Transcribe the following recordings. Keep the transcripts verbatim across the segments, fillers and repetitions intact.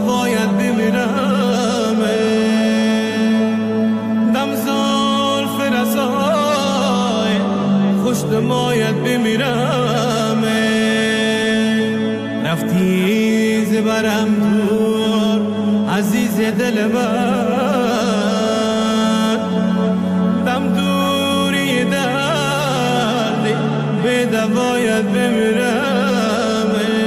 باید بمیرم دم زلف رسای خوشت باید بمیرم رفتی زبرم دور عزیز دل من دم دوری دردی به دواید بمیرم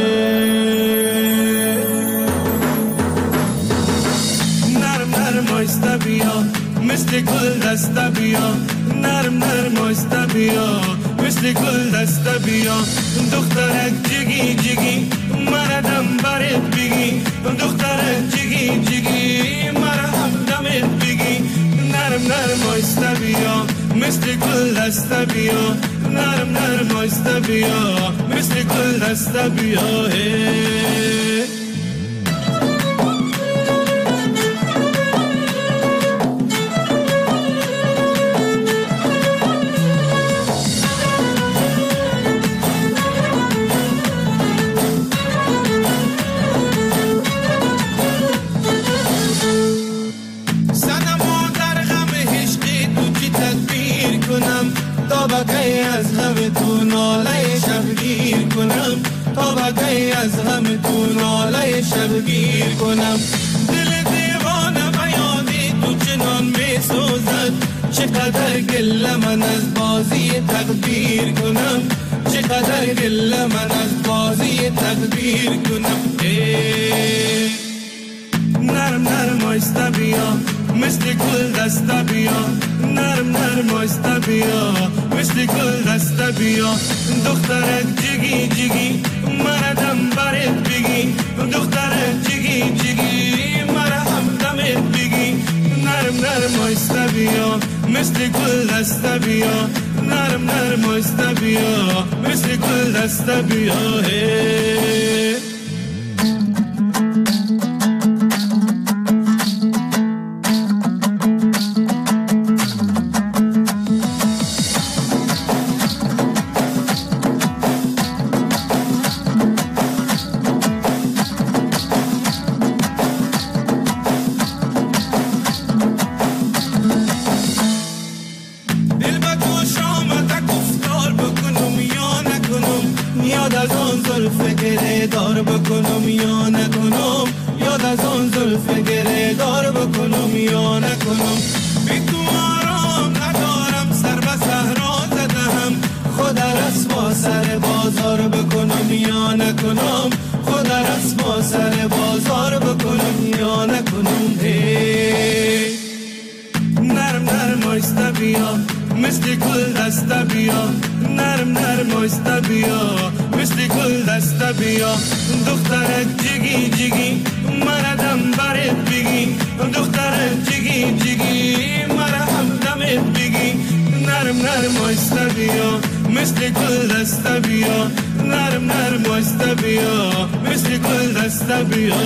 نرم نرم آیسته بیا مثل گل دسته بیا نرم نرم آیسته بیا مثل گل دسته بیا دخترک جگی جگی مردم برت بگی دخترک جگی جگی مرهم دمت بگی نرم نرم آیسته بیا مثل گل دسته بیا نرم نرم آیسته بیا مثل گل دسته بیا طبقه از همه تو ناله شبگیر کنم طبقه از همه تو ناله شبگیر کنم دل دیوانه بیادی تو چنان می سوزد چقدر گله من از بازی تقدیر کنم چقدر گله من از بازی تقدیر کنم نرم نرم آیسته بیا مثل گل دسته بیا نرم نرم آیسته بیا مثل گل دسته بیا دخترک جگی جگی مردم برت بگی دخترک جگی جگی مرهم دمت بگی نرم نرم آیسته بیا مثل گل دسته بیا نرم نرم آیسته بیا مثل گل دسته بیا دار بکنم یا نکنم یاد از آن زلف گره دار بکنم یا نکنم بی تو آرام ندارم سر به صحرا زدم خود رسوا سر بازار بکنم یا نکنم خود رسوا سر بازار بکنم یا نکنم نرم نرم آیسته بیا مثل گل دسته بیا نرم نرم آیسته بیا مثل گل دسته بیا دخترک جگی جگی مردم برت بگی دخترک جگی جگی مرهم دمت بگی نرم نرم آیسته بیا مثل گل دسته بیا نرم نرم آیسته بیا مثل گل دسته بیا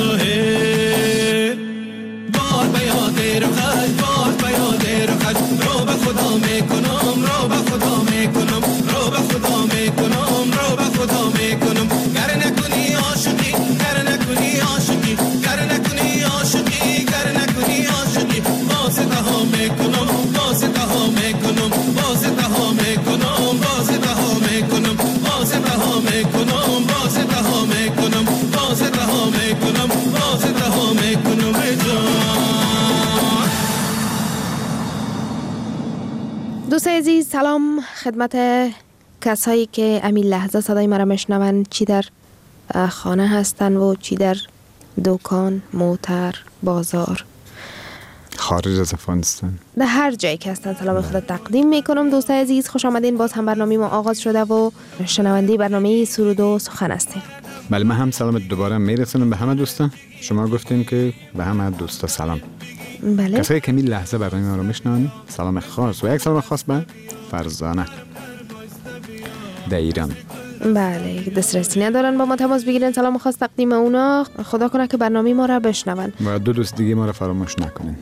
بار به یاد رخت بار به یاد رخت رو به خدا میکنم رو به خدا میکنم رو به خدا میکنم رو به خدا میکنم گر نکنی عاشقی گر نکنی عاشقی گر نکنی عاشقی گر نکنی عاشقی واسطه ها میکنم واسطه ها میکنم واسطه ها میکنم واسطه ها میکنم واسطه ها میکنم واسطه ها میکنم واسطه ها میکنم واسطه ها میکنم دوستای عزیز سلام خدمت کسایی که امین لحظه صدای مرا میشنون، چی در خانه هستن و چی در دکان، موتر، بازار، خارج از افغانستان، در هر جایی که هستن سلام خود تقدیم میکنم. دوستای عزیز خوش آمدین. باز هم برنامه ما آغاز شده و شنونده برنامه سرود و سخن هستیم. بله، من هم سلام دوباره میرسونم به همه دوستان. شما گفتین که به همه دوستا سلام. بله، کسایی که می لحظه برنامه ما رو میشنون سلام خاص و یک سلام خاص به فرزانه در ایران. بله، دسترسی ندارن با ما تماس بگیرن سلام خاص تقدیم اونا. خدا کنه که برنامه ما را بشنون و دو دوست دیگه ما را فراموش نکنین.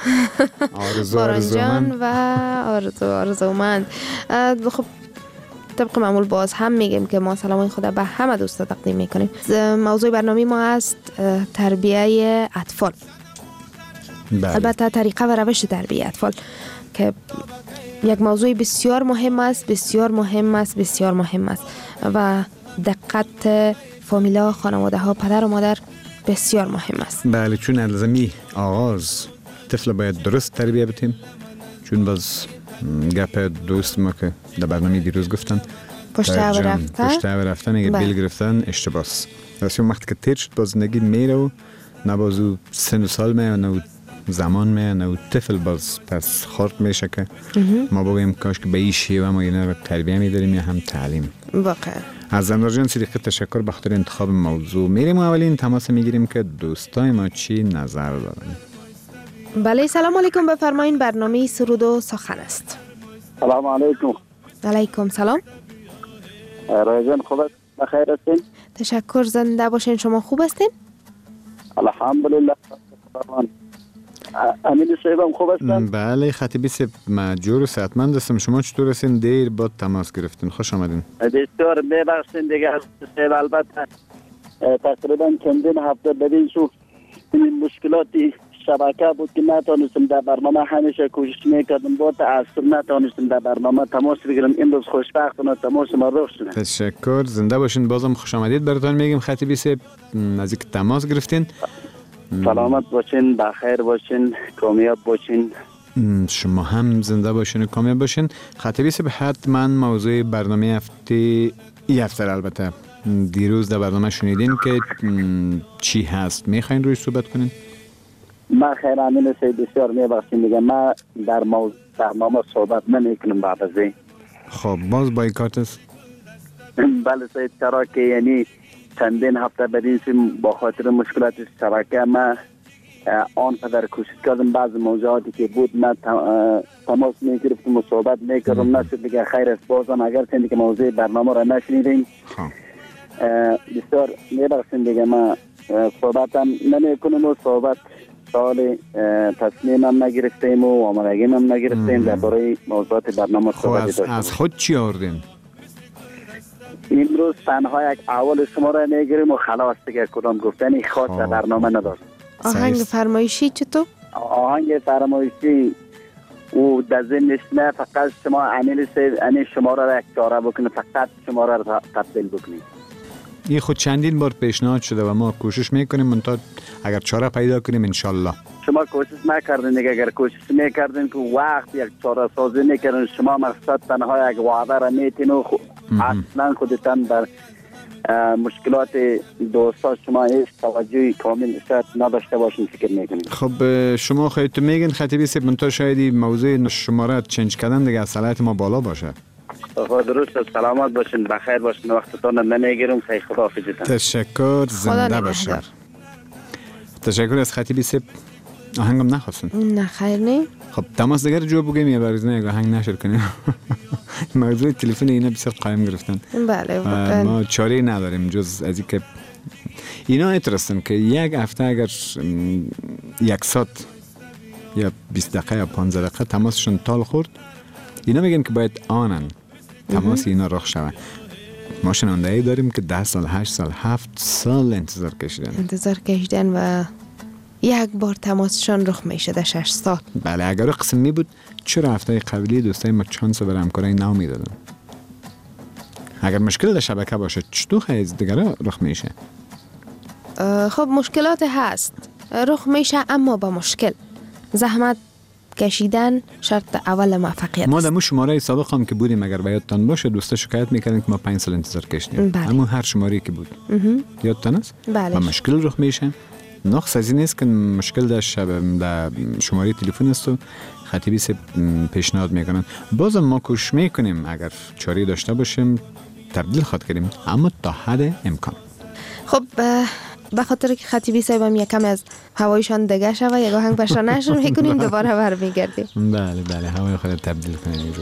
آرزو آرزومند و آرزو آرزومند. خب طبق معمول باز هم میگیم که ما سلام خود به همه دوستا تقدیم میکنیم. موضوع برنامه ما است تربیه اطفال. بله. البته طریقه و روش تربیه اطفال که یک موضوع بسیار مهم است، بسیار مهم است، بسیار مهم است و دقت فامیلا، خانواده ها، پدر و مادر بسیار مهم است. بله، چون الزامی آغاز طفل باید درست تربیه بتیم، چون باز گپ دوست ما که در برنامه دیروز گفتن پشت او رفتن پشت او رفتن اگه بیل گرفتن اشتباس راستی وقتی که تیر شد باز زندگی میره و نه بازو سن و سال میه نه زمان میه نه طفل باز پس خورد میشه که ما بگویم کاش که به این شیوه ما اینا رو تربیه میداریم یا هم تعلیم. واقعا از زمدار جان صدیقی تشکر به خاطر انتخاب موضوع. میریم و اولین تماس میگیریم که دوستای ما چی نظر دارن. بله، سلام علیکم، بفرمایین. برنامه سرود و سخن است. سلام علیکم. علیکم سلام. رایجان خوب است؟ بخیر هستین؟ تشکر، زنده باشین. شما خوب هستین؟ الحمدلله. امین صاحبم خوب هستن؟ بله خطیبی صاحب، مجور و صحتمند هستم. شما چطور هستین؟ دیر بعد تماس گرفتین، خوش آمدین. بسیار میبخشین دیگه صاحب. البته تقریبا چندین هفته بدین شو این مشکلاتی شبکه بود که نتونستم در برنامه، همیشه کوشش میکردم با تأثیر نتونستم در برنامه تماس بگیرم. امروز خوشبختانه تماس ما رخ شد. تشکر، زنده باشین. بازم خوش آمدید براتون میگیم خطیبی صاحب، از اینکه تماس گرفتین. سلامت باشین، بخیر باشین، کامیاب باشین. شما هم زنده باشین و کامیاب باشین. خطیبی صاحب، حتما موضوع برنامه هفته ای هفته البته دیروز در برنامه شنیدین که چی هست، میخواین روی صحبت کنین؟ ما خیر امین صاحب، بسیار میبخشین دیگه ما در موضوع برنامه صحبت نمیکنم بعد از این. خب باز بایکات است؟ بله صاحب، چرا که یعنی چندین هفته بدین با خاطر مشکلات شبکه ما آن قدر کوشش کردم بعض موضوعاتی که بود ما تماس میگرفتم و صحبت میکردم، نشد دیگه. خیر است بازم اگر چندی که موضوع برنامه را نشنیدین بسیار میبخشین دیگه. ما صحبتم نمیکنم و صحبت سال تصمیم هم نگرفتیم و آمدگیم هم نگرفتیم در برای موضوعات برنامه صحبت داشتیم. از خود چی آوردین؟ امروز تنها یک اول شما را میگیریم و خلاص دیگه، کدام گفتنی خاص در برنامه نداشت. آهنگ فرمایشی چطور؟ آهنگ فرمایشی او در ذهنش نه، فقط شما امین صاحب این شما را یک چاره بکنید، فقط شما را تبدیل بکنید. این خود چندین بار پیشنهاد شده و ما کوشش میکنیم منتها اگر چاره پیدا کنیم انشالله. شما کوشش نکردین دیگه. اگر کوشش میکردین که وقت یک چاره سازی میکردین، شما مقصد تنها یک وعده را میتین و اصلا خودتان در مشکلات دوستا شما هیچ توجهی کامل شاید نداشته باشین فکر میکنین. خب شما خودتون میگین خطیبی صاحب، منتها شاید موضوع شماره چنج کردن دیگه از صلاحیت ما بالا باشه. خب درست است، سلامت باشین، بخیر باشین، وقتتون نمیگیرم. خیلی خداحافظتون. تشکر، زنده باشین. تشکر از خطیبی صاحب. آهنگم نخواستن؟ نه خیر نه. خب تماس دیگر جو بگیم یا برای نه آهنگ نشر کنیم. موضوع تلفن اینا بسیار قایم گرفتن. بله واقعا ما چاره نداریم جز از اینکه اینا اعتراضن که یک هفته اگر یک ساعت یا بیست دقیقه یا پانزده دقیقه تماسشون تال خورد، اینا میگن که باید آنن تماس اینا رخ شود. ما شنونده‌ای داریم که ده سال، هشت سال، هفت سال انتظار کشیدن انتظار کشیدن و یک بار تماسشان رخ میشه در شش سال. بله، اگر قسم می بود چرا هفته قبلی دوستای ما چانس برای همکاری نو میدادن؟ اگر مشکل در شبکه باشه چطور خیز دیگر رخ میشه؟ خب مشکلات هست، رخ میشه، اما با مشکل زحمت کشیدن شرط اول موفقیت ما است. در مو شماره سابق هم که بودیم اگر یادتان باشه دوستا شکایت میکردن که ما پنج سال انتظار کشیدیم. بله. اما هر شماری که بود یادتان است؟ بله. و مشکل رخ میشه. نقص از این است که مشکل در شب در شماره تلفن است و خطیبی سے پیشنهاد میکنن. بازم ما کوشش میکنیم اگر چاری داشته باشیم تبدیل خود کنیم، اما تا حد امکان. خب به خاطر که خطیبی صاحبم یکم از هوایشان دگه شوه یک آهنگ پشت نشر میکنیم دوباره برمیگردیم. بله بله هوای خود تبدیل کنیم اینجور.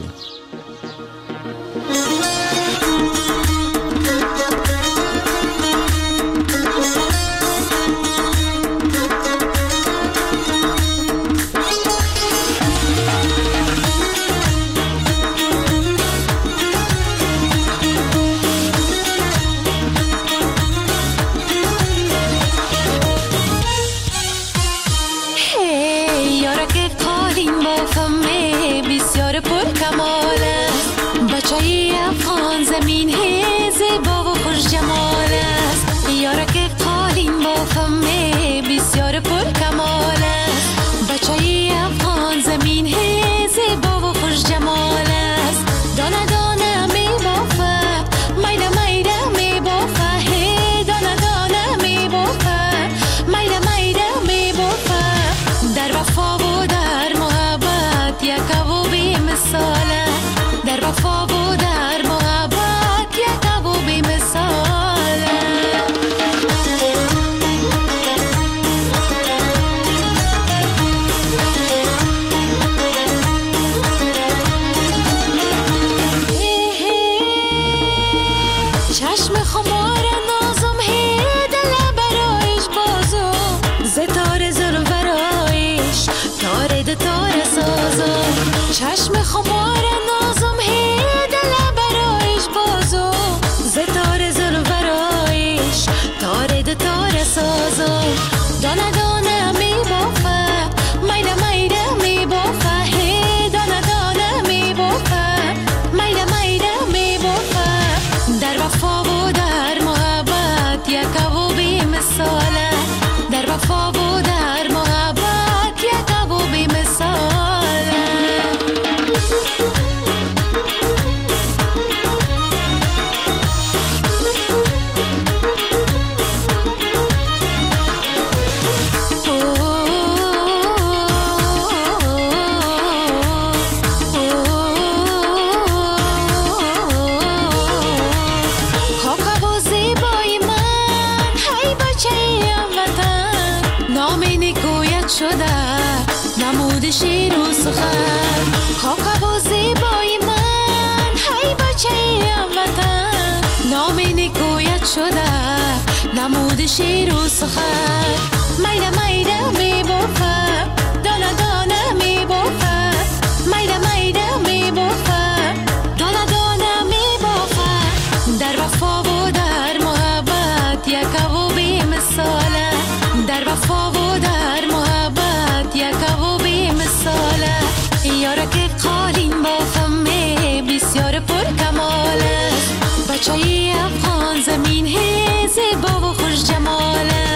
شده نمود شیر و سخن خاک و زیبای من هی بچه وطن نام نکویت شده نمود شیر و سخن میده میده می بافم دانه دانه می بافم میده میده می بافم دانه دانه می بافم در وفا و در محبت یک و بی مثاله در وفا و در محبت یک و بی مثاله یاره که قالین بافم بسیار پر کماله بچه افغان زمین هی زیبا و خوش جماله.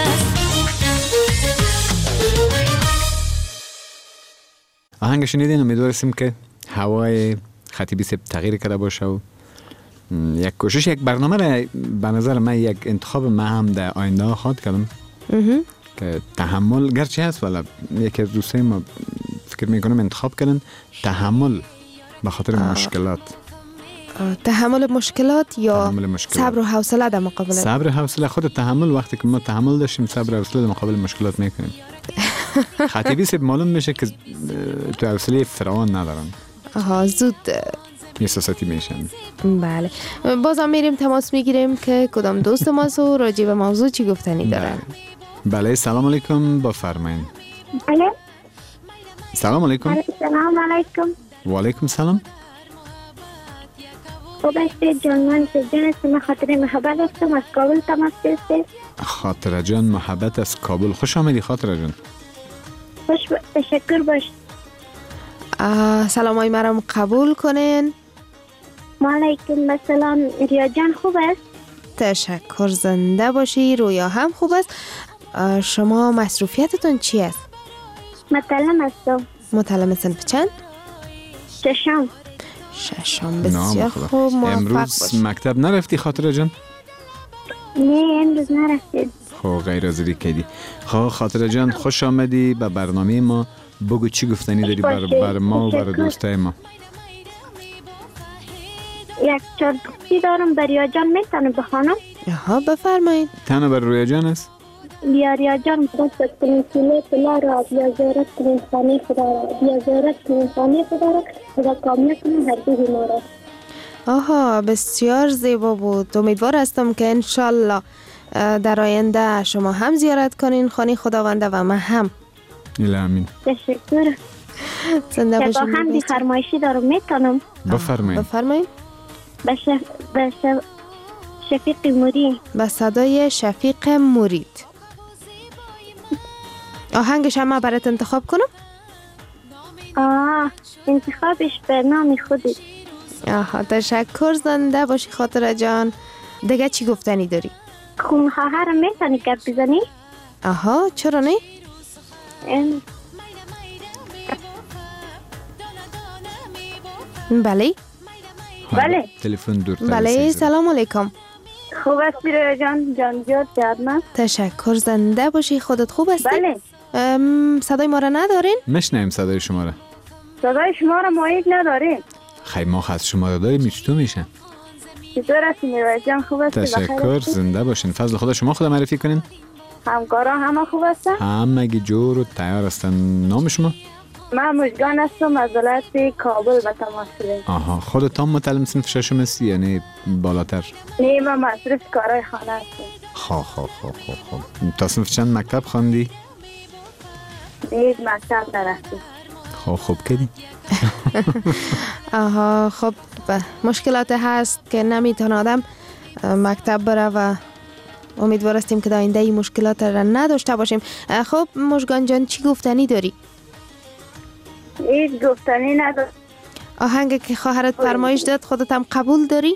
آهنگ شنیدین، امیدواریم که هوای خطیبی سب تغییر کرده باشه و یک کوشش یک برنامه را به نظر من یک انتخاب من هم در آینده خواهد کردم که تحمل گرچه هست ولی یکی از دوستای ما فکر میکنم انتخاب کردن تحمل به خاطر آه. مشکلات آه. تحمل مشکلات یا تحمل مشکلات. صبر و حوصله در مقابل صبر و حوصله. خود تحمل وقتی که ما تحمل داشتیم صبر و حوصله در مقابل مشکلات میکنیم. خطیبی سب معلوم میشه که تو حوصله فرعون ندارن. آها زود احساساتی میشن. بله بازم میریم تماس میگیریم که کدام دوست ما سو راجع به موضوع چی گفتنی دارن. بله سلام علیکم بفرمایید. بله سلام علیکم. سلام علیکم. و علیکم سلام. خوب هستید جان؟ من سجان هستم، خاطر محبت هستم، از کابل تماس گرفتید. خاطر جان محبت از کابل، خوش آمدی خاطر جان. خوش ب... تشکر باش. سلام های مرم قبول کنین. علیکم سلام. ریا جان خوب است؟ تشکر، زنده باشی. رویا هم خوب است. شما مصروفیتتون چی است؟ متعلم هستم. متعلم صنف چند؟ ششم. ششم، بسیار خوب، موفق امروز باشی. مکتب نرفتی خاطر جان؟ نه امروز نرفتید. خب غیر از کردی. خب خاطر جان خوش آمدی به برنامه ما. بگو چی گفتنی داری بر, بر ما و بر دوستای ما. یک چار دوستی دارم. بریا جان میتونه بخوانم؟ ها بفرمایید. تنها بر رویا جان است؟ بیا ریا جان دست کنیم سیله پلا را، بیا زیارت کنیم خانه خدا را، بیا زیارت کنیم خانه خدا را، خدا کامیاب کنیم هر دوی ما را. آها بسیار زیبا بود. امیدوار هستم که انشالله در آینده شما هم زیارت کنین خانه خداونده و من هم. اله امین. تشکر. زنده باشین. با هم بی فرمایشی دارم میتونم؟ بفرمایید. بفرمایید. به شف... شف... شفیق موری. به صدای شفیق مرید. آهنگش هم برات انتخاب کنم؟ آه انتخابش به نام خودی. آها تشکر، زنده باشی خاطر جان. دیگه چی گفتنی داری؟ خون خواهرم میتونی گپ بزنی؟ آها چرا نه؟ ام... بله بله تلفن دور. بله سلام علیکم. خوب هستی رویا جان؟ جان جات جادم. تشکر، زنده باشی. خودت خوب هستی؟ بله. صدای ما را ندارین؟ مشنیم صدای شما را. صدای شما را مایید ندارین؟ خیلی ما خواست شما را داریم. چطور میشه؟ چطور هستی رویا جان؟ خوب هستی؟ تشکر، زنده باشین. فضل خدا شما خدا معرفی کنین. همکارا همه خوب هستن؟ همگی جور و تیار هستن. نام شما؟ من مژگان هستم از ولایت کابل به تماس گرفتم. آها خودت هم متعلم صنف ششم هستی یعنی بالاتر؟ نه من مصرف کارای خانه هستم. خب خب خب خب خب تا صنف چند مکتب خواندی؟ هیچ مکتب نرفتم. خب خوب کردی. آها خب مشکلات هست که نمیتونه آدم مکتب بره و امیدوار هستیم که در آینده این مشکلات را نداشته باشیم. خب مژگان جان چی گفتنی داری؟ هیچ گفتنی ندارم. آهنگ که خواهرت فرمایش داد خودت هم قبول داری؟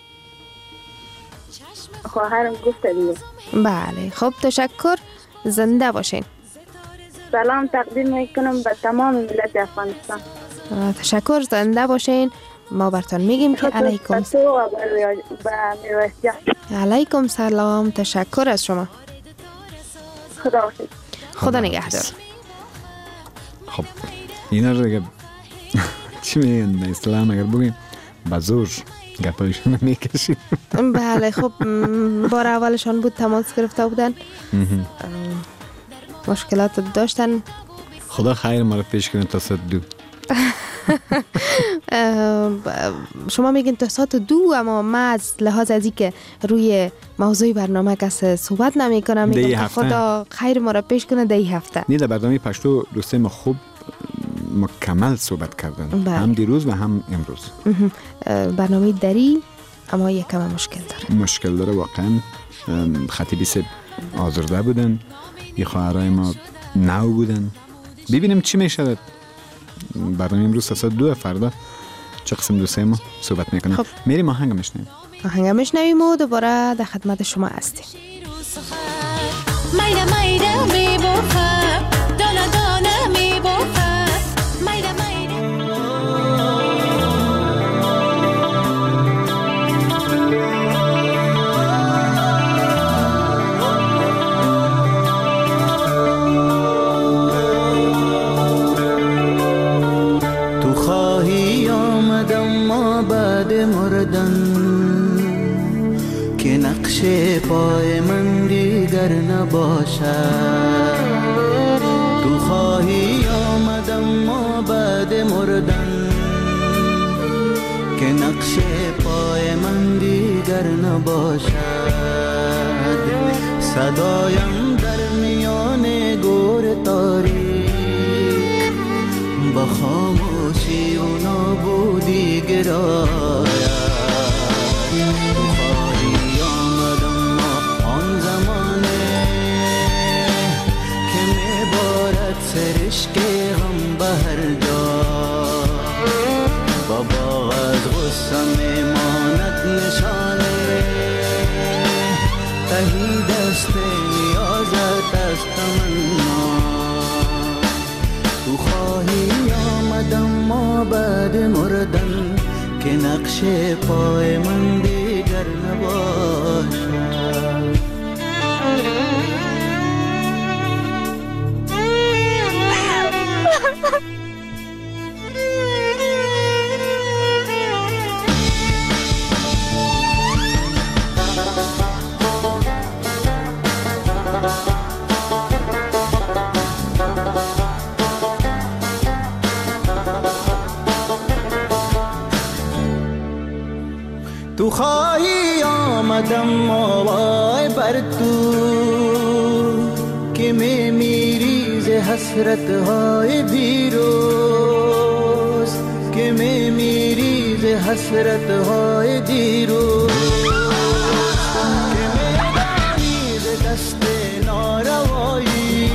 خواهرم گفت دیگه. بله خب تشکر، زنده باشین. سلام تقدیم میکنم به تمام ملت افغانستان. تشکر، زنده باشین. ما برتان میگیم که علیکم علیکم سلام. تشکر از شما. خدا حافظ. خدا نگهدار. خب اینا رو دیگه چی میگن به اسلام اگر بگیم بزرگ گپایشون میکشیم. بله خب بار اولشان بود تماس گرفته بودن، مشکلات داشتن خدا خیر ما رو پیش کنه تا ساعت دو. شما میگین تا ساعت دو، اما ما از لحاظ از که روی موضوع برنامه کس صحبت نمی کنم، میگم خدا خیر ما رو پیش کنه دی هفته. نه در برنامه پشتو دوستای ما خوب مکمل صحبت کردن بله. هم دیروز و هم امروز. برنامه دری اما یک کم مشکل داره مشکل داره واقعا. خطیبی سه آزرده بودن، یه خواهرای ما نو بودن. ببینیم چی میشه. برنامه امروز ساعت دو، فردا چه قسم دوستای ما صحبت میکنن. خب. میریم آهنگ میشنویم. آهنگ میشنویم و دوباره در خدمت شما هستیم. میده میده میبوفه دانه دانه میبوفه میده میده. تو خواهی آمدم ما بعد مردن که نقش پای من دیگر نباشد. تو خواهی آمدم ما بعد مردن که نقش پای من دیگر نباشد. صدایم در میان گور تاریک با خاموشی و نابودی گراید. سرشک غم به هر جا بابا از غصه میماند نشانه تهی دست نیازت از تمنا. تو خواهی آمدم ما بعد مردن که نقش پای من دیگر نباشد. تو خواهی آمدم آوای بر تو که می میری ز حسرت های دیروز، که می میری ز حسرت های دیروز، که می دانی ز دست ناروایی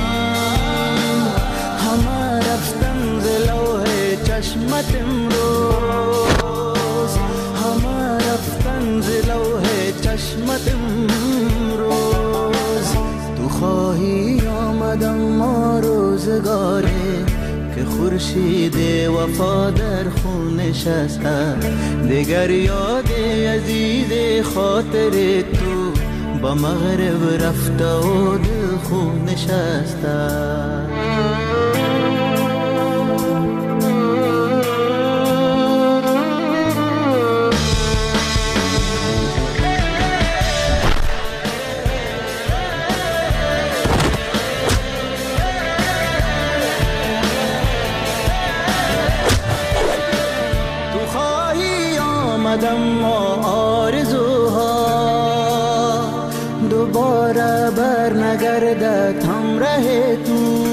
همه رفتن ز لوح چشمت امروز، همه رفتن ز لوح چشمت امروز. تو خواهی آمدم ما روزگاره که خورشید وفا در خون نشسته، دیگر یاد عزیز خاطر تو با مغرب رفته و دل خون نشسته. آمدم آرزوها دوباره بر نگردد همراه تو،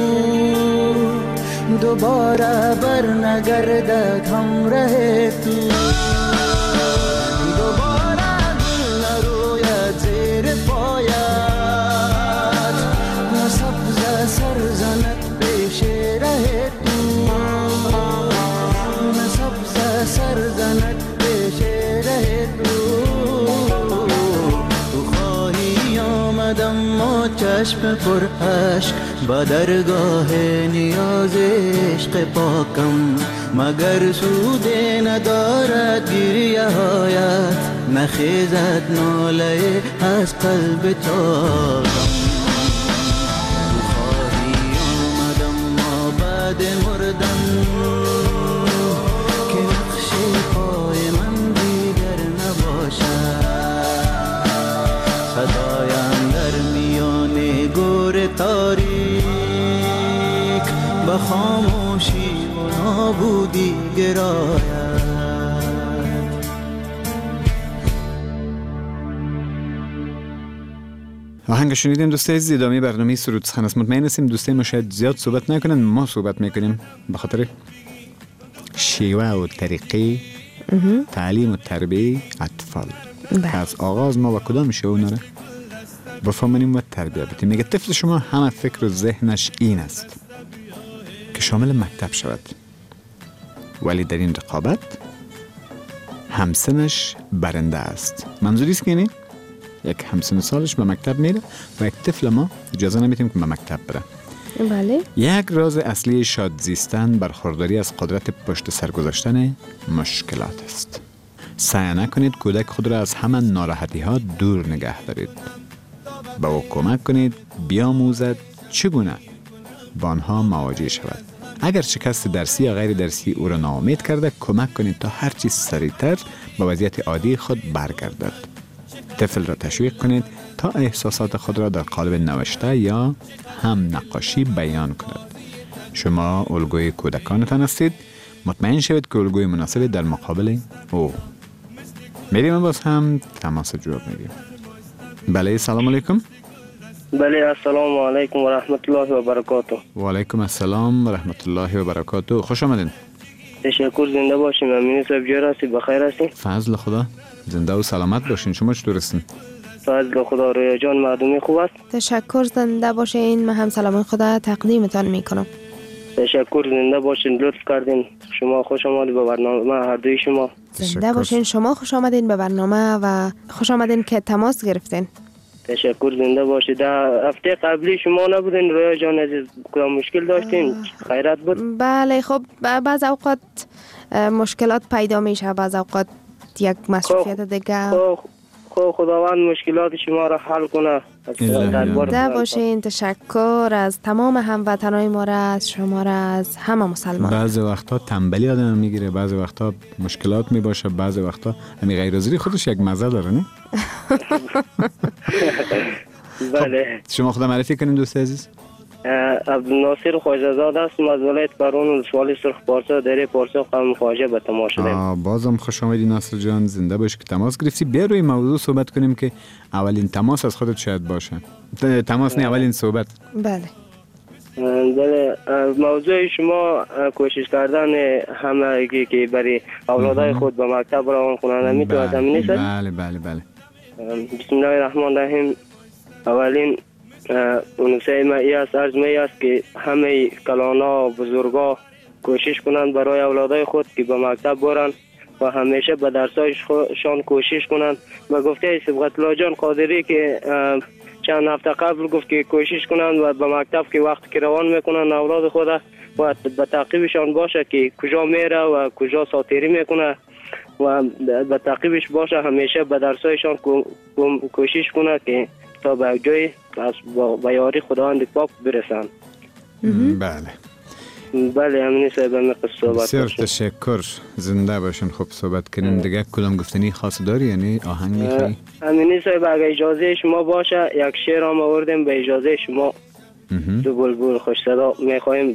دوباره بر نگردد همراه تو، دوباره گل نروید زیر پایت، نه سبز سر زند پیش ره تو، نه سبز سر زند ما چشم پر عشق با درگاه نیاز عشق پاکم، مگر سود ندارد گریه هایت، نخیزد ناله از قلب چاکم. تو خواهی آمدم ما بعد مردن که نقش پای من دیگر نباشد، صدایم در میان گور تاریک به خاموشی و نابودی گراید. آهنگ شنیدیم دوستای عزیز. ادامه برنامه سرود سخن است. مطمئن هستیم دوستای ما شاید زیاد صحبت نکنن، ما صحبت میکنیم به خاطر شیوه و طریقه تعلیم و تربیه اطفال که از آغاز ما و کدام شیوه اونا را بفهمیم و تربیه بدیم. میگه طفل شما همه فکر و ذهنش این است که شامل مکتب شود، ولی در این رقابت همسنش برنده است. منظوری است که یعنی یک همسن سالش به مکتب میره و یک طفل ما اجازه نمیتیم که به مکتب بره. بله. یک راز اصلی شاد زیستن برخورداری از قدرت پشت سر گذاشتن مشکلات است. سعی نکنید کودک خود را از همان ناراحتی ها دور نگه دارید. به او کمک کنید بیاموزد چگونه با آنها مواجه شود. اگر شکست درسی یا غیر درسی او را ناامید کرده، کمک کنید تا هرچی سریعتر به وضعیت عادی خود برگردد. طفل را تشویق کنید تا احساسات خود را در قالب نوشته یا هم نقاشی بیان کند. شما الگوی کودکانتان هستید. مطمئن شوید که الگوی مناسبی در مقابل او. میریم باز هم تماس جواب میگیم. بله سلام علیکم. بله السلام علیکم و رحمت الله و برکاته. و علیکم السلام و رحمت الله و برکاته. خوش آمدین. تشکر، زنده باشیم. امین صاحب جور هستی؟ بخیر هستی؟ فضل خدا، زنده و سلامت باشین. شما چطور هستین؟ فضل خدا. رویا جان مردمی خوب است؟ تشکر، زنده باشین. من هم سلام خدا تقدیمتان میکنم. تشکر، زنده باشین. لطف کردین. شما خوش آمدید به برنامه هر دوی شما. زنده باشین. شما خوش آمدین به برنامه و خوش آمدین که تماس گرفتین. تشکر، زنده باشید. در هفته قبلی شما نبودین رویا جان عزیز، کدام مشکل داشتین؟ خیرات بود؟ بله خب بعض اوقات مشکلات پیدا میشه، بعض اوقات یک مصروفیت دیگه. خب خداوند مشکلات شما را حل کنه. زنده باشین. تشکر از تمام هموطنای ما را، از شما را، از همه مسلمان. بعضی وقتا تنبلی آدم میگیره، بعضی وقتا مشکلات میباشه، بعضی وقتا همین غیر حاضری خودش یک مزه داره نه؟ بله. شما خدا معرفی کنین دوست عزیز. عبدالناصر خواجه‌زاد است، از ولایت کرون ولسوالی سرخ پارسا در پارسا قوم خواجه به تماس شدیم. بازم خوش آمدید ناصر جان، زنده باش که تماس گرفتی. بیا روی موضوع صحبت کنیم که اولین تماس از خودت شاید باشه. تماس نه، اولین صحبت. بله. بله، موضوع شما کوشش کردن همه که برای اولادای خود به مکتب روان کنند میتواند همین نیست؟ بله بله بله. بسم الله الرحمن الرحیم. اولین اونسه ما ای است، عرض می است که همه کلانا و بزرگا کوشش کنند برای اولادای خود که به مکتب برن و همیشه به درسایشان کوشش کنند. و گفته صبغت الله جان قادری که چند هفته قبل گفت که کوشش کنند و به مکتب که وقت که روان میکنن اولاد خود و به تعقیبشان باشه که کجا میره و کجا ساتیری میکنه و به تعقیبش باشه، همیشه به درسایشان کوشش کنه که تا به جای از با یاری خداوند پاک برسن. بله بله امینی صاحب همین صحبت. بسیار تشکر، زنده باشین. خوب صحبت کنیم دیگه. کدام گفتنی خاص داری یعنی آهنگ میخوایی؟ امینی صاحب اگه اجازه شما باشه یک شعر هم آوردیم به اجازه شما دو بلبل خوش صدا میخوایم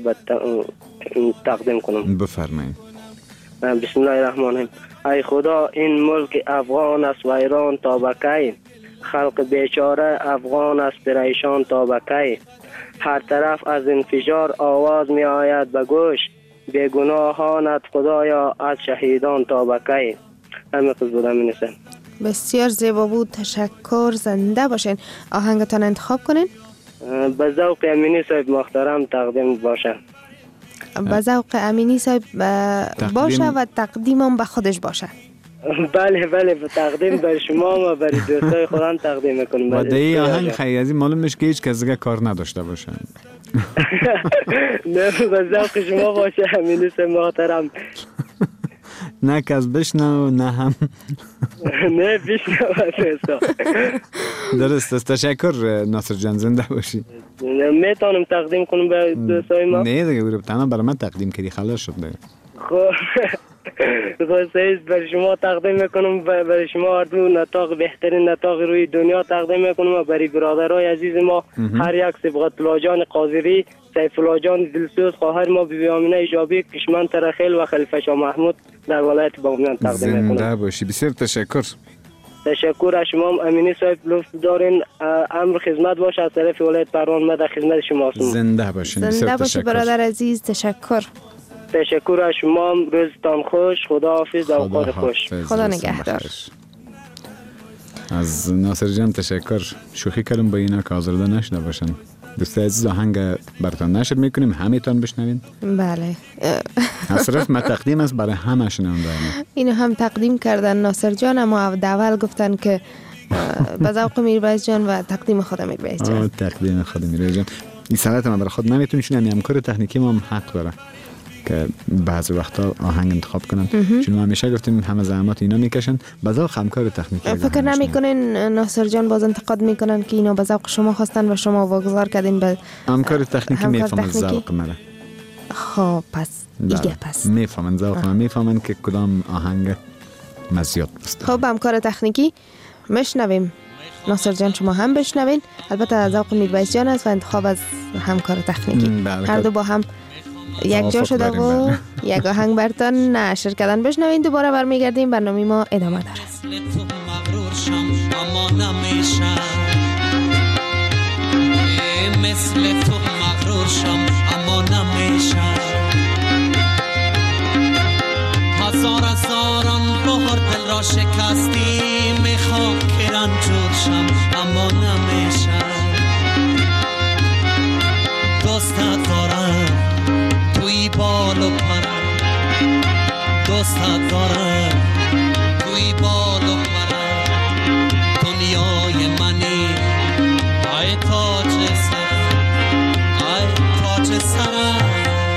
تقدیم کنم. بفرمایید. بسم الله الرحمن الرحیم. ای خدا این ملک افغان است و ایران تا بکی، خلق بیچاره افغان است پریشان تا بکی، هر طرف از انفجار آواز می آید به گوش، بیگناهانت خدایا از شهیدان تا بکی. همین خود بودم می نسیم. بسیار زیبا بود، تشکر، زنده باشین. آهنگتان انتخاب کنین؟ به ذوق امینی صاحب محترم تقدیم باشه. به ذوق امینی صاحب باشه و تقدیمم به خودش باشه. بله بله، تقدیم بر شما و برای دوستای خودم تقدیم میکنیم. و دیگه آهنگ خیلی از این معلوم میشه که هیچ کس دیگه کار نداشته باشه. نه به ذوق شما باشه امینی صاحب محترم. نه کس بشنو نه هم نه بشنو. درست است. تشکر ناصر جان، زنده باشی. میتونم تقدیم کنم به دوستای ما؟ نه دیگه برو تنها برای من تقدیم کردی خلاص شد دیگه. خب خدا بر شما تقدیم میکنم، بر شما اردو نطاق بهترین نطاق روی دنیا تقدیم میکنم و برای برادرای عزیز ما هر یک صبغت الله جان قاضری، سیف الله جان دلسوز، خواهر ما بیبی آمینه ایجابی، کشمن ترخیل و خلیفه شاه محمود در ولایت بامیان تقدیم میکنم. زنده باشی. بسیار تشکر. تشکر از شما امینی صاحب، لطف دارین امر خدمت باشه از طرف ولایت پروان ما در خدمت شما هستم. زنده باشین. زنده باشی برادر عزیز. تشکر. تشکر از شما. روزتان خوش. خدا حافظ. اوقات خوش. خدا نگهدار. از ناصر جان تشکر. شوخی کردم با اینا که آزرده نشده باشن. دوستای عزیز آهنگ براتون نشر میکنیم، همیتون بشنوین. بله. اصرف ما تقدیم است برای همه شنونده. اینو هم تقدیم کردن ناصر جان، اما داول گفتن که به ذوق میربایز جان و تقدیم خود میربایز جان. تقدیم خود میربایز جان. این سالت ما برای خود نمیتونیم، چون همکار تکنیکی ما هم حق داره که بعضی وقتا آهنگ انتخاب کنن. چون ما همیشه گفتیم همه زحمات اینا میکشن، به ذوق همکار تکنیکی. فکر نمیکنین ناصر جان باز انتقاد میکنن که اینا به ذوق شما خواستن و شما واگذار کردین به همکار تکنیکی؟ میفهمن ذوق منه. خب پس دیگه پس میفهمن ذوق من، میفهمن که کدام آهنگ مزیت است. خب همکار تکنیکی میشنویم. ناصر جان شما هم بشنوین. البته ذوق میربایز جان است و انتخاب از همکار تکنیکی. هر دو با هم یک جا شده و یک آهنگ برتان نشر کردن. بشنوین. دوباره برمیگردیم. برنامه ما ادامه داره. مثل تو مغرور شم اما نمیشم، مثل تو مغرور شم اما نمیشم، هزار هزاران بار دل را شکستی، میخوام که رنجور شم اما نمیشم، دوستت دارم توی بال و پرم، دوستت دارم توی بال و پرم، دنیای منی ای تاج سرم، ای تاج سرم.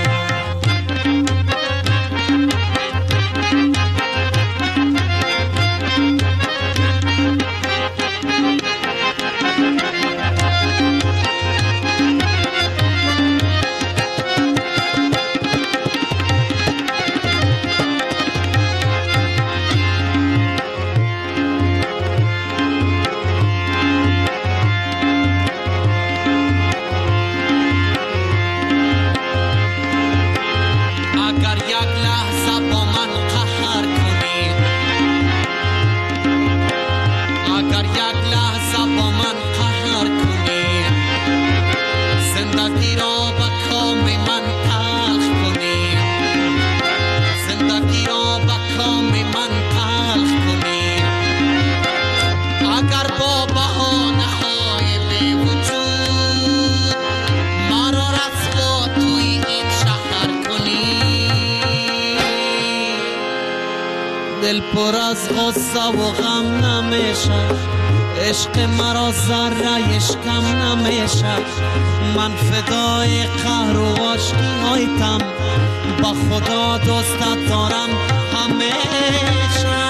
دل پر از غصه و غم نمیشه، عشق مرا ذره اشکم نمیشه، من فدای قهر و عشقی هایتم، با خدا دوستت دارم همیشه.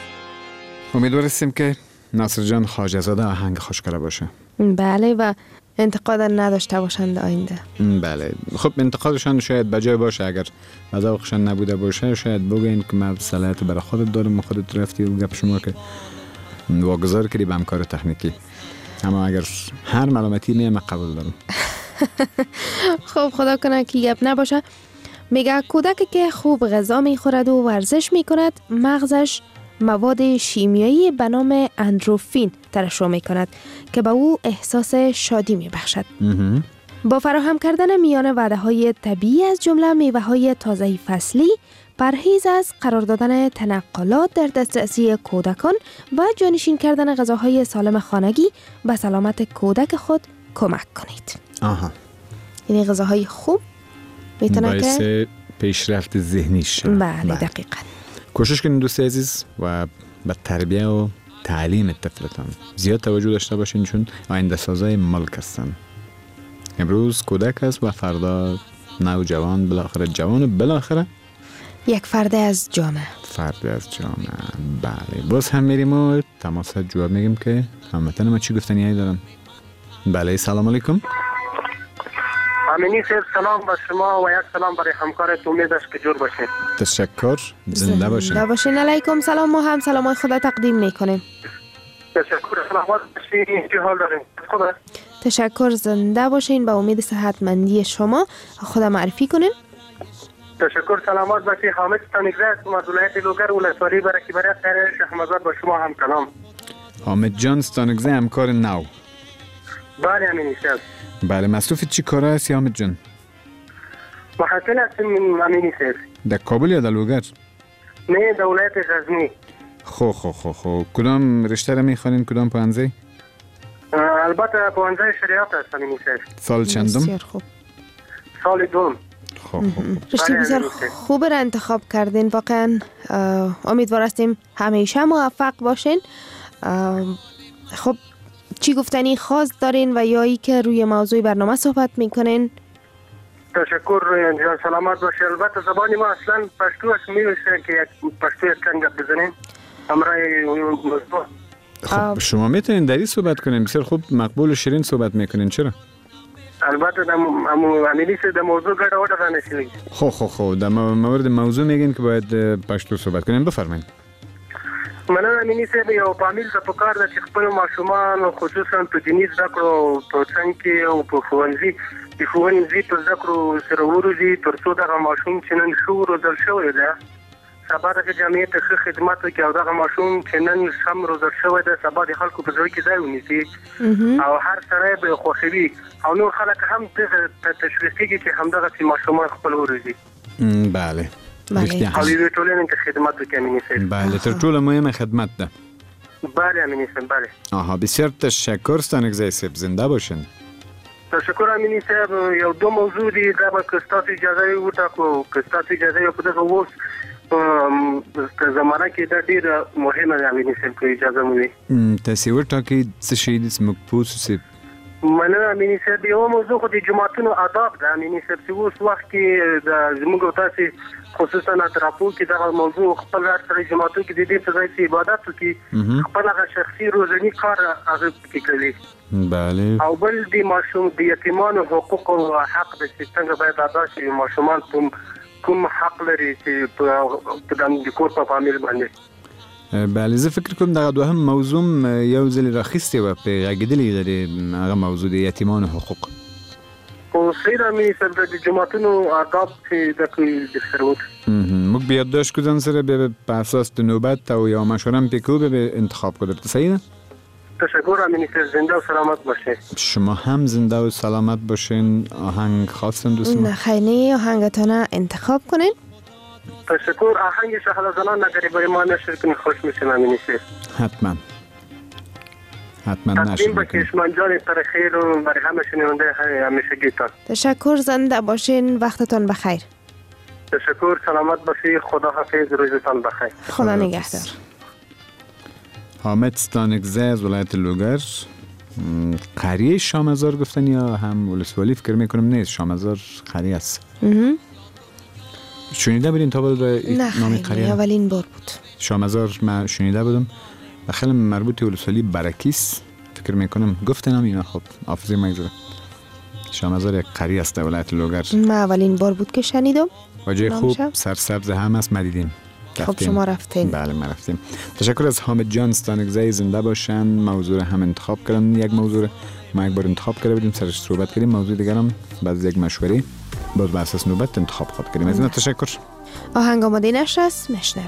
امیدوارستیم که ناصر جان خواجه‌زاده آهنگ خوش کرده باشه. بله و انتقاد نداشته باشند آینده. بله خب انتقادشان شاید بجای باشه، اگر مذاقشان نبوده باشه شاید بگین که من صلاحیت برای خودت دارم و خودت رفتی و گپ شما که واگذار کردی به همکار تکنیکی، اما اگر هر ملامتی میم قبول دارم. خب خدا کنه که گپ نباشه. میگه کودکی که خوب غذا میخورد و ورزش میکند مغزش مواد شیمیایی به نام اندروفین ترشح میکند که به او احساس شادی میبخشد. با فراهم کردن میان وعده های طبیعی از جمله میوه های تازه فصلی، پرهیز از قرار دادن تنقلات در دسترسی کودکان و جانشین کردن غذاهای سالم خانگی به سلامت کودک خود کمک کنید. آها. یعنی غذاهای خوب میتونه باعث که پیشرفت ذهنیش. بله دقیقاً. کوشش کنید دوست عزیز و به تربیه و تعلیم طفلتان زیاد توجه داشته باشین، چون آینده سازای ملک هستن. امروز کودک است و فردا نوجوان، بالاخره جوان و بالاخره یک فرد از جامعه. فرد از جامعه. بله باز هم میریم و تماس جواب میگیم که هموطن ما چی گفتنی دارن. بله سلام علیکم. امینی صاحب سلام با شما و یک سلام برای همکارت، امید است که جور باشین. تشکر، زنده باشین. زنده باشین. علیکم سلام. ما هم سلامای خدا تقدیم میکنیم. تشکر، سلامت باشین. چه حال دارین؟ خدا. تشکر، زنده باشین. با امید صحتمندی شما خدا معرفی کنین. تشکر، سلامت باشین. حامد ستانگزه از ولایت لوگر ولسوالی برکی برای خیر شهرمزاد با شما هم کلام. حامد جان ستانگزه همکار نو. بله امینی صاحب. بله مصروف چی کار هستی حامد جان؟ محصل هستم امینی صاحب. در کابل یا در لوگر؟ نه در ولایت غزنی. خو خو خو خو کدام رشته را میخوانین؟ کدام پانزه؟ البته پانزه شریعت هست امینی صاحب. سال چندم؟ بسیار خوب. سال دوم. خب خب رشته بسیار خوب را انتخاب کردین. واقعا امیدوار هستیم همیشه موفق باشین. خب چی گفتنی خاص دارین و یا ای که روی موضوع برنامه صحبت میکنین؟ تشکر جان، سلامت باشه. البته زبانی ما اصلا پشتو است، میشه که یک پشتو کن گپ بزنیم همراه موضوع. خب شما میتونین دری صحبت کنین، بسیار خوب مقبول و شیرین صحبت میکنین. چرا؟ البته در عملی سے در موضوع گرد آورده را نشوید. خب خب خب در مورد موضوع میگین که باید پشتو صحبت کنین. بفرمایید. مننه امینی صاحب. یو فامیل ته پکار ده چې خپل ماشومان خصوصا په دیني زده کړو په څنګ کې او په ښوونځي د ښوونځي په زده کړو سره وروځي تر څو دغه ماشوم چې نن ښه روزل شوی ده سبا دغه جامعې ته ښه خدمت وکړي او دغه ماشوم چې نن سم روزل شوی ده سبا د خلکو په زړه کې ځای ونیسي او هر سړی به خوښوي او نور خلک هم ته تشویق کېږي چې همدغسې ماشومان خپل وروزي. بله بله. او یوې ټولنې ته خدمت وکړي امیني صاحب. بله تر ټولو مهمه خدمت ده. بله امینی صاحب. بله. آها بسیار تشکر ستانگزه صاحب، زنده باشین. تشکر امینی صاحب. یو دو موضوع دی دا به که ستاسو اجازه وټاکو، که ستاسو اجازه یو په دغه اوس په زمانه کې دا ډېره مهمه ده امینی صاحب که اجازه مو وي. تاسې وټاکئ څه شی دي زموږ پوه سو صاحب. مننه امینی صاحب. یوه موضوع خو د جوماتونو آداب ده امینی صاحب چې اوس وخت کې د زموږ او تاسې خصوصا اطرافو کې دغه موضوع خپل هر سړی جوماتونو کې د دې په ځای چې عبادت وکړي خپل هغه شخصي روزني کار هغه پکې کوي. بله. او بل د ماشوم د یتیمانو حقوق او حق د چې څنګه باید ادا شي، ماشومان کوم کوم حق لري چې په د کور په فامیل باندې. بله زه فکر کوم دغه دوهم موضوع یو ځل راخیستې وه په غږېدلې د هغه موضوع د یتیمانو حقوق. خو صحیح ده امیني صاحب د جوماتونو آداب چې د کوي د سروت موږ به یادداشت کردن سره به په اساس د نوبت او یا مشوره هم پکو به انتخاب کردن. صحیح ده؟ تشکر امینی صاحب. زنده و سلامت باشین. شما هم زنده و سلامت باشین. آهنگ خواستن دوستان؟ نه خیلی آهنگتان انتخاب کنین. تشکر. آهنگ شهلا زنان نگری برای ما نشر کنین خوش میشیم امینی صاحب. حتما حتما نشر تقدیم به کشمان جان پر خیر و برای همه شنونده همیشه گیتان. تشکر، زنده باشین. وقتتان بخیر. تشکر، سلامت باشی. خدا حافظ، روزتان بخیر. خدا نگهدار. حامد ستانگزه از ولایت لوگر. قریه شامزار گفتن یا هم ولسوالی؟ فکر میکنم نیست، شامزار قریه است. شنیده بودین تا بود نامی قریه؟ نه اولین بار بود. شامزار من شنیده بودم و خیلی مربوط ولسوالی برکیس فکر میکنم گفتن هم اینا. خب حافظه مگذاره شامزار یک قریه است ولایت لوگر. من اولین بار بود که شنیدم. واجه خوب سرسبز هم است. ما دیدیم. خب شما رفتین؟ بله ما رفتیم. تشکر از حامد جان. ستانکزی زنده باشن. موضوع هم انتخاب کردن. یک موضوع ما یک بار انتخاب کرده بودیم سرش صحبت کردیم. موضوع دیگر هم بعد از یک مشوره باز بر اساس نوبت انتخاب خود کردیم. از این تشکر. آهنگ آماده نشست میشنویم.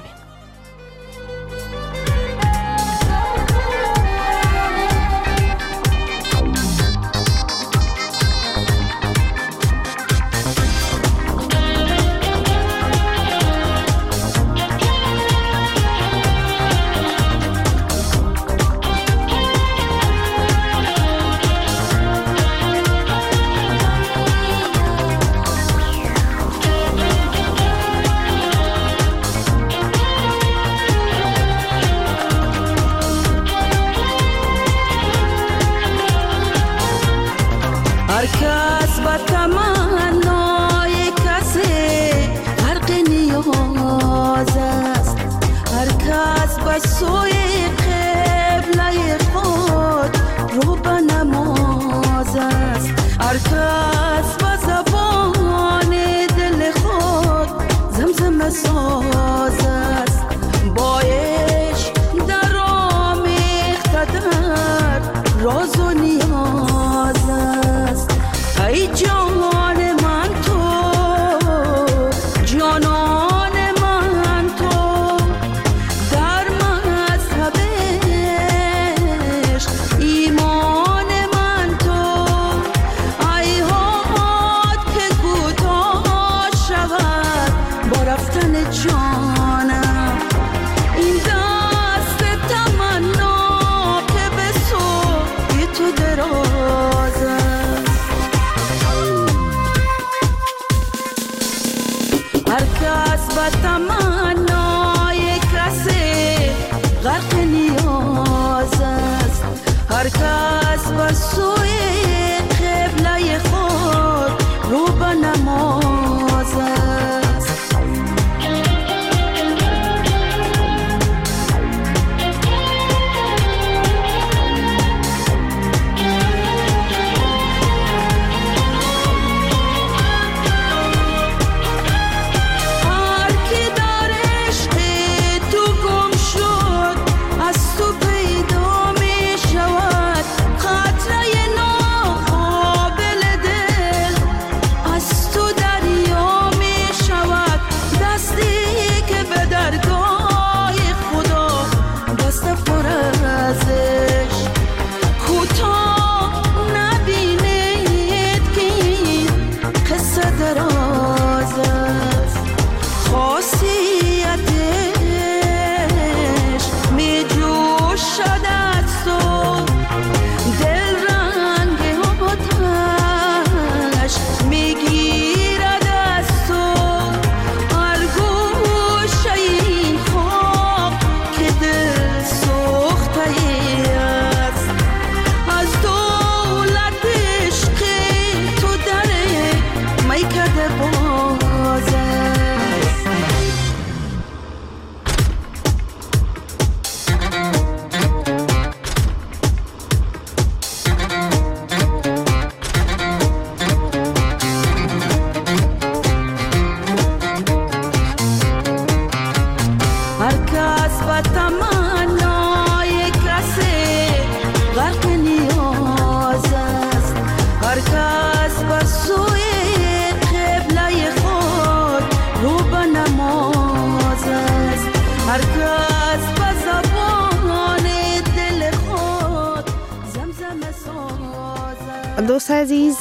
دوست عزیز،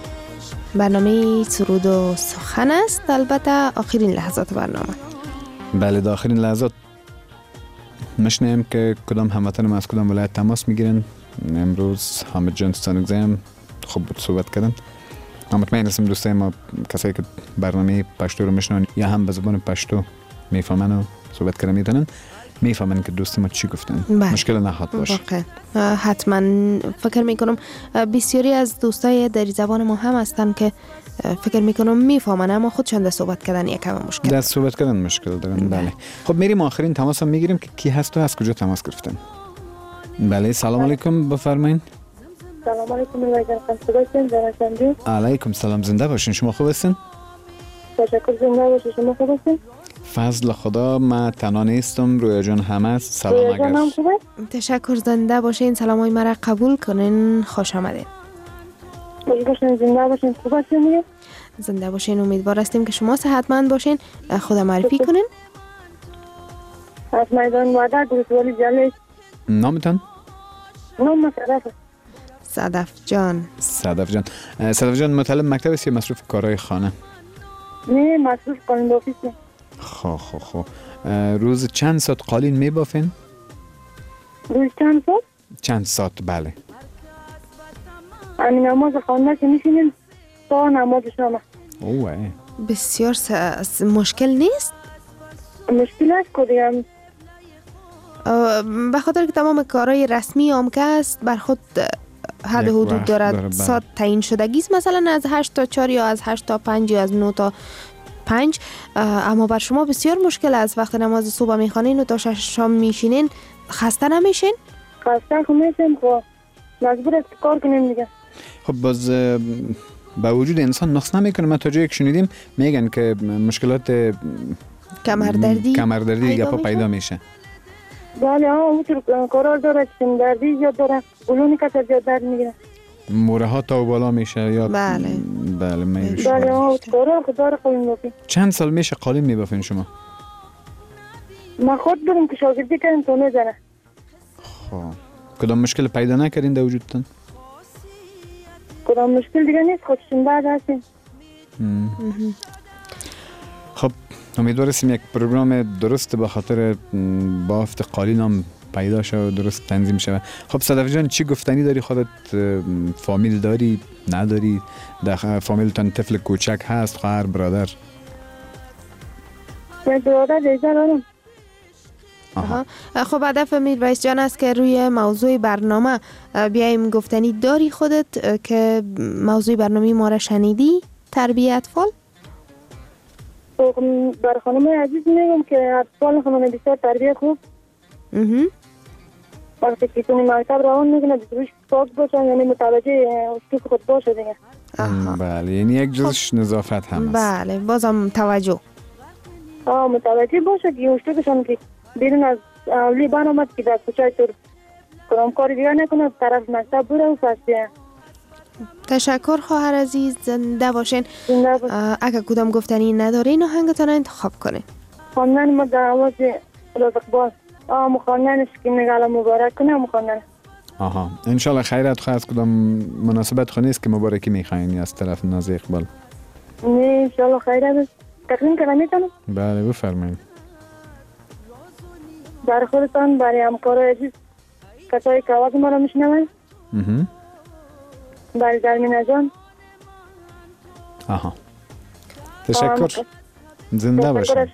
برنامه سرود و سخن است، البته آخرین لحظات برنامه. بله، در آخرین لحظات مشنیم که کدام هموطن ما از کدام ولایت تماس میگیرن. امروز حامد جان ستانکزی هم خوب بود صحبت کردن. مطمئن هستم دوستای ما کسایی که برنامه پشتو رو میشنون یا هم به زبان پشتو میفهمن و صحبت کردن میتونن میفهمن که دوست ما چی گفتن. بله. مشکل نخواد باشه. حتما فکر میکنم بسیاری از دوستای در زبان ما هم هستن که فکر میکنم میفهمن اما خودشون در صحبت کردن یکم مشکل در صحبت کردن مشکل دارن. بله. خب میریم آخرین تماس هم میگیریم که کی هست و از کجا تماس گرفتن. بله سلام علیکم بفرمایید. سلام علیکم الهی جان، خوب هستین؟ زنده علیکم سلام، زنده باشین. شما خوب هستین؟ تشکر. زنده باشین. شما خوب هستین؟ فضل خدا. من تنها نیستم، رویا جان هم است. سلام. اگر تشکر. زنده باشین. سلامای مرا قبول کنین. خوش آمدین. خوش باشین. زنده باشین. خوب هستین دیگه؟ زنده باشین. امیدوار هستیم که شما صحتمند باشین. خود معرفی کنین. از میدان وعده گروسوالی جلس. نامتان؟ نام صدف. صدف جان. صدف جان. صدف جان مطالب مکتب است یا مصروف کارهای خانه؟ نه مصروف قالین آفیس. خب خب خب. روز چند ساعت قالین می بافین؟ روز چند ساعت؟ چند ساعت بله. همین نماز خانه که میشینیم تا نماز شام. اوه بسیار س... مشکل نیست؟ مشکل است که دیگه به خاطر که تمام کارهای رسمی آمکه است بر خود حد حدود دارد. ساعت تعیین شدگی است، مثلا از هشت تا چهار یا از هشت تا پنج یا از نه تا پنج. اما بر شما بسیار مشکل است وقت نماز صبح میخوانین و تا شش شام میشینین. خسته نمیشین؟ خسته خب میشیم، خب مجبور است کار کنیم دیگه. خب باز با وجود انسان نقص نمیکنه. ما تا جایی که شنیدیم میگن که مشکلات کمردردی کمردردی گپا پیدا میشه. بله ها اونطور کارار داره که دردی زیاد داره، بلونی کسر زیاد درد میگیره، موره ها تا و بالا میشه یا بله بله میشه. بله ها کارار خدار قالین بافی. چند سال میشه قالین میبافین شما؟ ما خود بریم که شاگردی کردیم تو نزنه. خب کدام مشکل پیدا نکردین در وجودتان؟ کدام مشکل دیگه نیست، خودشون بعد هستیم. خب امیدوار هستیم یک پروگرام درست به خاطر بافت قالین هم پیدا شد و درست تنظیم شود. خب صدف جان چی گفتنی داری؟ خودت فامیل داری؟ نداری؟ در فامیلتان طفل کوچک هست؟ خواهر برادر؟ یک برادر دیگر دارم. آها. خب هدف میرویس جان است که روی موضوع برنامه بیایم گفتنی داری خودت که موضوع برنامه ما را شنیدی؟ تربیت اطفال؟ بر خانم عزیز میگم که اطفال خانم بسیار تربیت خوب. وقتی که تونی مکتب روان میگنه بسیارش پاک باشن، یعنی متوجه اسکیف خود باشه دیگه. بله یعنی یک جزش نظافت هم است. بله بازم توجه. آه متوجه باشه که اسکیفشان که بیرون از اولی بان آمد که در کوچه طور کدام کاری دیگه نکنه، طرف مکتب بوده و فصلیه. تشکر خواهر عزیز، زنده باشین. اگر کدام گفتنی ندارین آهنگتان انتخاب کنین. خواندن ما در آواز رزق باز. آه مخواندنش که نگالا مبارک کنه مخواندن. آها انشالله خیرت خواه. از کدام مناسبت خونی است که مبارکی میخواین از طرف نازی اقبال؟ نه انشالله خیرت است. تقدیم کنم میتونم؟ بله بفرمایید. برای خودتان، برای همکارای عزیز کسایی که آواز ما رو میشنون، برای درمینه جان. آها تشکر. زنده باشین.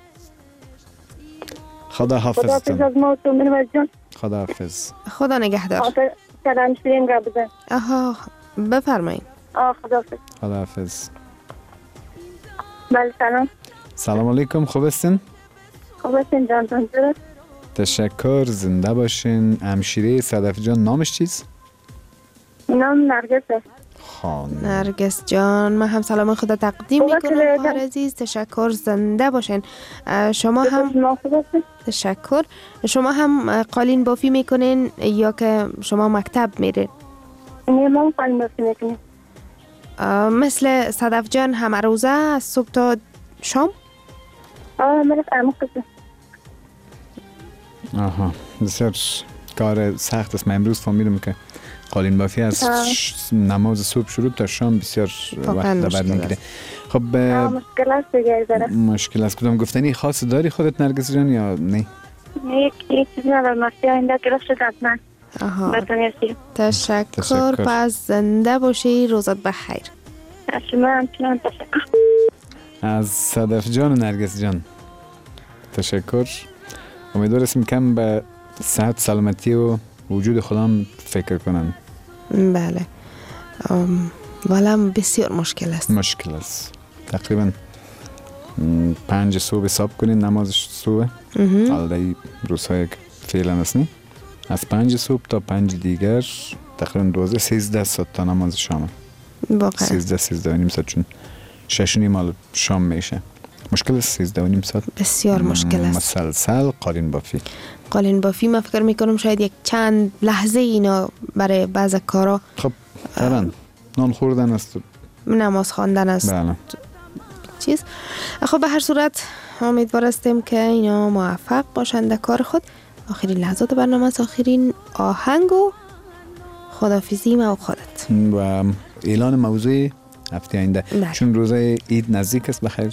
خدا حافظ. خدا حافظ از ما و تو میرویس جان. خدا حافظ. خدا نگهدار. سلام شیرین گپ بزن. آها بفرمایید. آه خدا حافظ. خدا حافظ. بله سلام. سلام علیکم، خوب هستین؟ خوب هستین جان جان درست. تشکر. زنده باشین. همشیره صدف جان نامش چیست؟ نام نرگس است. خان نرگس جان من هم سلام خدا تقدیم میکنم خواهر عزیز. تشکر. زنده باشین. شما هم تشکر. شما هم قالین بافی میکنین یا که شما مکتب میرین؟ نه ما قالین بافی میکنیم. مثل صدف جان همه روزه از صبح تا شام؟ آه من فهمم قصه. آها بسیار کار سخت است. من امروز فهمیدم که قالین بافی از نماز صبح شروع تا شام بسیار وقت بر میگیره. خب مشکل است دیگه ذره. مشکل است. کدام گفتنی خاص داری خودت نرگس جان یا نه؟ یک یک چیز ندارم. مستی آینده که رخ شد حتما. آها تشکر. پس زنده باشی. روزت بخیر. شما همچنان تشکر. از صدف جان و نرگس جان تشکر. امیدوار هستیم کم به صحت سلامتی و وجود خودم فکر کنن. بله ولم بسیار مشکل است. مشکل است. تقریبا پنج صبح حساب کنین نماز صبح. حالا روزهای که فعلا است نی از پنج صبح تا پنج دیگر تقریبا دوازده سیزده ساعت تا نماز شام. واقعا سیزده سیزده و نیم ساعت، چون شش و نیم مال شام میشه. مشکل است سیزده و نیم ساعت. بسیار مشکل است. مسلسل قالین بافی. قالین بافی من فکر میکنم شاید یک چند لحظه اینا برای بعض کارا خب فعلا نان خوردن است، نماز خواندن است. بله. چیز. خب به هر صورت امیدوار هستیم که اینا موفق باشند در کار خود. آخرین لحظات برنامه است، آخرین آهنگ و خداحافظی ما و خودت و اعلان موضوع هفته آینده، چون روزای عید نزدیک است. بخیر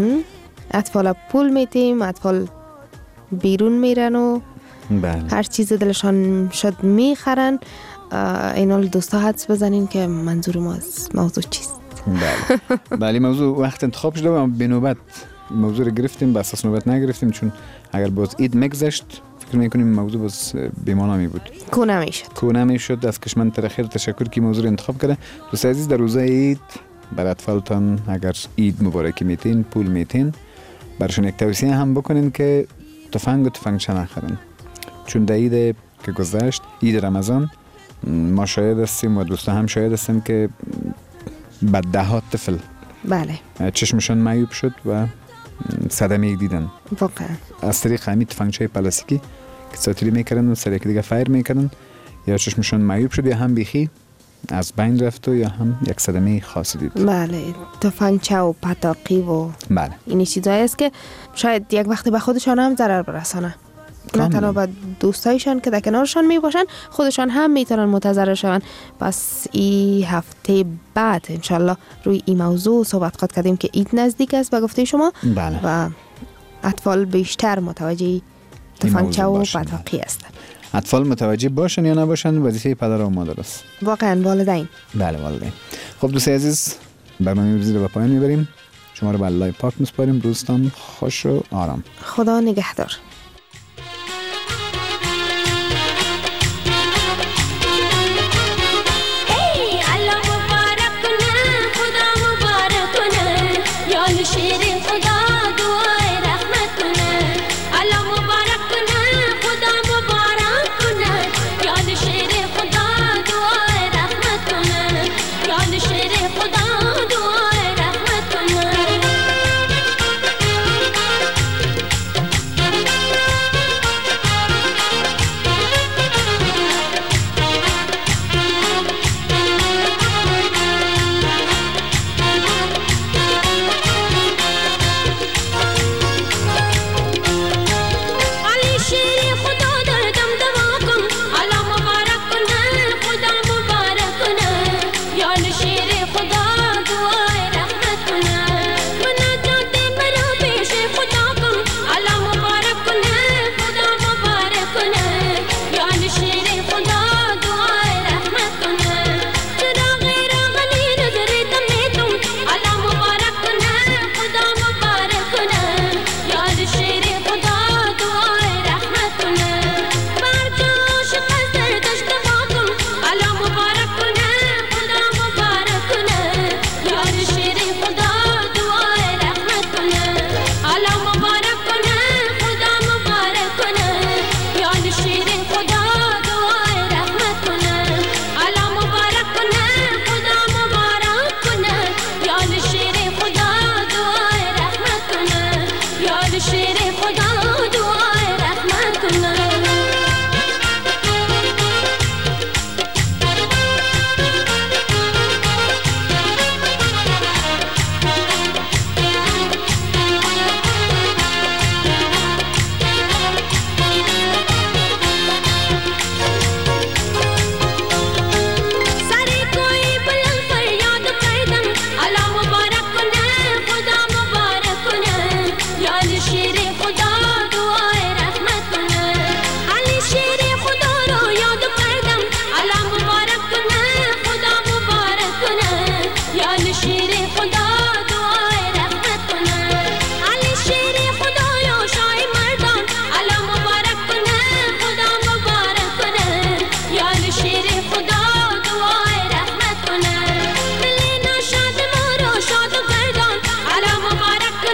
اطفال پول میتیم، اطفال بیرون میرن و بله. هر چیز دلشان شد میخرن. اینا دوستا حدس بزنین که منظور ما از موضوع چیست. بله بله موضوع وقت انتخاب شده و به نوبت موضوع رو گرفتیم، به اساس نوبت نگرفتیم، چون اگر باز عید مگذشت فکر میکنیم موضوع باز بی‌معنی می بود، کو نمیشد کو نمیشد. از کشمن ترخیر تشکر که موضوع رو انتخاب کرده. دوست عزیز در روزای عید بر اطفالتان اگر عید مبارکی میتین، پول میتین، برشون یک توصیه هم بکنین که تفنگ و تفنگچه نخرن، چون در عید که گذشت، عید رمضان، ما شاهد هستیم و دوستا هم شاهد هستیم که بعد ده ها طفل بله چشمشون معیوب شد و صدمه دیدن. واقعا از طریق همین تفنگچه پلاستیکی که ساتیلی میکردن و سر یک دیگه فایر میکردن، یا چشمشون معیوب شد یا هم بیخی از بین رفت و یا هم یک صدمه خاصی دید. بله تفنگچه و پتاقی و بله این چیزایی است که شاید یک وقتی به خودشان هم ضرر برسانه، نه تنها به دوستایشان که در کنارشان می باشن، خودشان هم میتونن متضرر شون. پس این هفته بعد انشالله روی این موضوع صحبت خواهد کردیم که عید نزدیک است به گفته شما. بله. و اطفال بیشتر متوجه تفنگچه و پتاقی هستن. اطفال متوجه باشن یا نباشن وظیفه پدر و مادر است. واقعا والدین. بله والدین. خب دوستان عزیز، برنامه امروزی رو به پایان میبریم. شما رو به الله پاک میسپاریم. روزتان خوش و آرام. خدا نگهدار.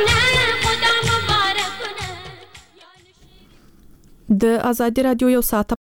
د آزادي رادیو یو ساعت